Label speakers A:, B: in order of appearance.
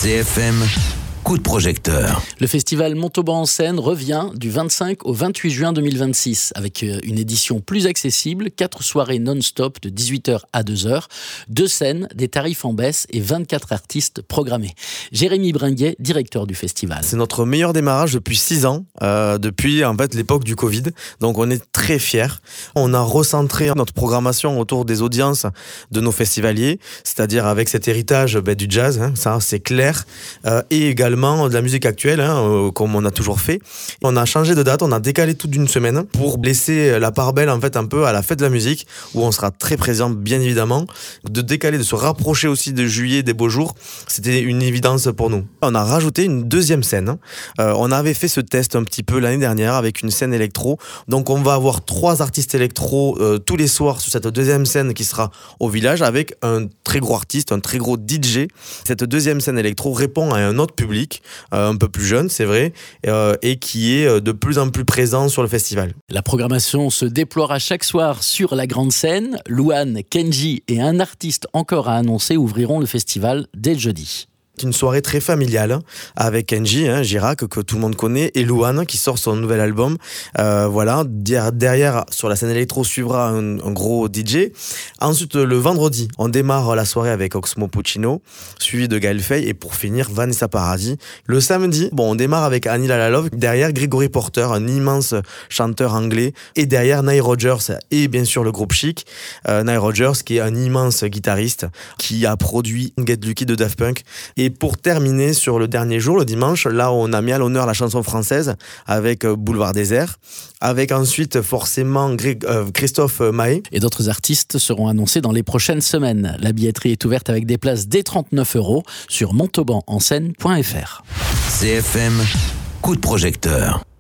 A: CFM, coup de projecteur.
B: Le festival Montauban en scène revient du 25 au 28 juin 2026 avec une édition plus accessible, 4 soirées non-stop de 18h à 2h, 2 scènes, des tarifs en baisse et 24 artistes programmés. Jérémy Bringuet, directeur du festival.
C: C'est notre meilleur démarrage depuis 6 ans, depuis en fait l'époque du Covid. Donc on est très fiers. On a recentré notre programmation autour des audiences de nos festivaliers, c'est-à-dire avec cet héritage du jazz, ça c'est clair, et également de la musique actuelle, comme on a toujours fait. On a changé de date, on a décalé tout d'une semaine pour laisser la part belle en fait un peu à la fête de la musique où on sera très présent bien évidemment. De décaler, de se rapprocher aussi de juillet, des beaux jours, c'était une évidence pour nous. On a rajouté une deuxième scène. On avait fait ce test un petit peu l'année dernière avec une scène électro. Donc on va avoir 3 artistes électro tous les soirs sur cette deuxième scène qui sera au village avec un très gros artiste, un très gros DJ. Cette deuxième scène électro répond à un autre public, un peu plus jeune, c'est vrai, et qui est de plus en plus présent sur le festival.
B: La programmation se déploiera chaque soir sur la grande scène. Louane, Kenji et un artiste encore à annoncer ouvriront le festival dès le jeudi.
C: Une soirée très familiale avec Kenji, Girac, que tout le monde connaît, et Louane qui sort son nouvel album. Voilà, derrière sur la scène électro suivra un gros DJ. Ensuite le vendredi, on démarre la soirée avec Oxmo Puccino, suivi de Gaël Faye, et pour finir Vanessa Paradis. Le samedi, on démarre avec Annie Lalalove, derrière Gregory Porter, un immense chanteur anglais, et derrière Nile Rodgers et bien sûr le groupe Chic. Nile Rodgers qui est un immense guitariste qui a produit Get Lucky de Daft Punk. Et pour terminer sur le dernier jour, le dimanche, là où on a mis à l'honneur la chanson française avec Boulevard Désert, avec ensuite forcément Christophe Maé.
B: Et d'autres artistes seront annoncés dans les prochaines semaines. La billetterie est ouverte avec des places dès 39 € sur montaubanscène.fr.
A: CFM, coup de projecteur.